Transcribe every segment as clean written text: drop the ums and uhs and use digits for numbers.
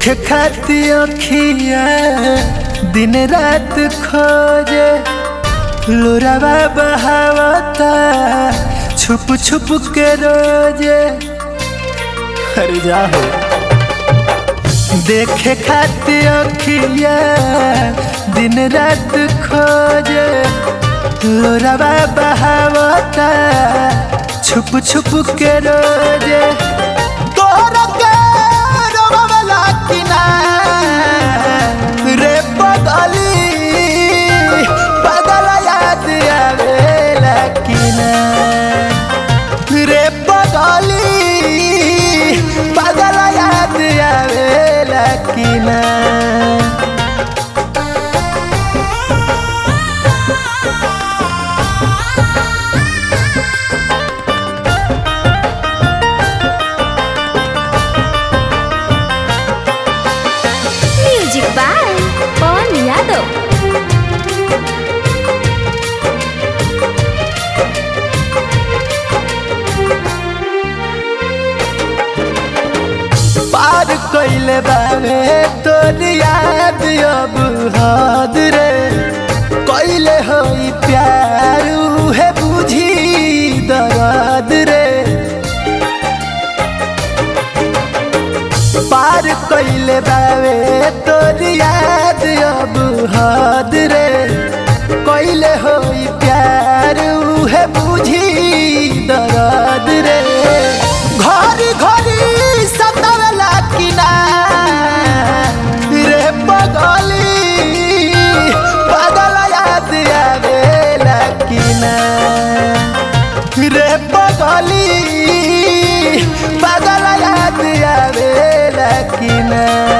खाती अखिया दिन रात खोजे लोरावा बहावता छुप छुप के रोजे। अरे जाओ देखे खाती अखिया दिन रात खोजे लोरावा बहावता छुप छुप के रोजे। तोहरा के रोवाला किना रे पगली पागल याद आवेला किना रे पगली पागल याद आवेला किना। Music by Pawan Yadav. पार कइले बावे तोर याद अब हद रे कइले होई प्यार उहे बुझी दर्द रे। पार कइले बावे तोर याद अब हद रे कइले होई प्यार उहे बुझी दर्द रे। घरी घरी सतावला किना रे पगली पागल याद आवेला किना रे पगली पागल याद आवेला किना।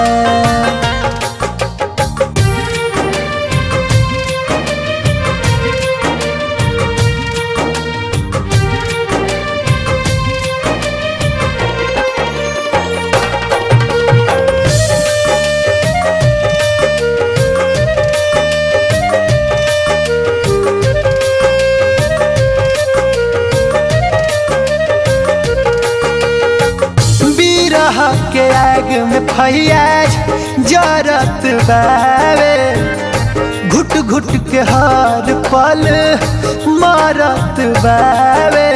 के आग में फैयाज जरत बावे घुट घुट के हर पल मरत बावे।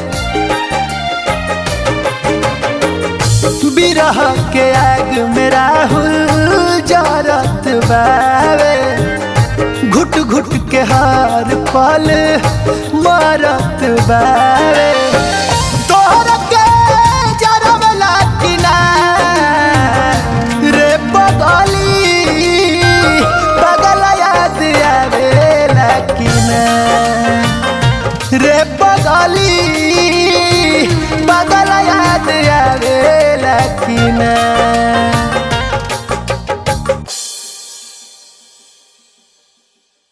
बिरह के आग में राहुल जरत बावे घुट घुट के हर पल मरत बावे। तोहरा के जरवला किना रे पगली पागल याद आवेला किना रे पगली पागल याद आवेला किना।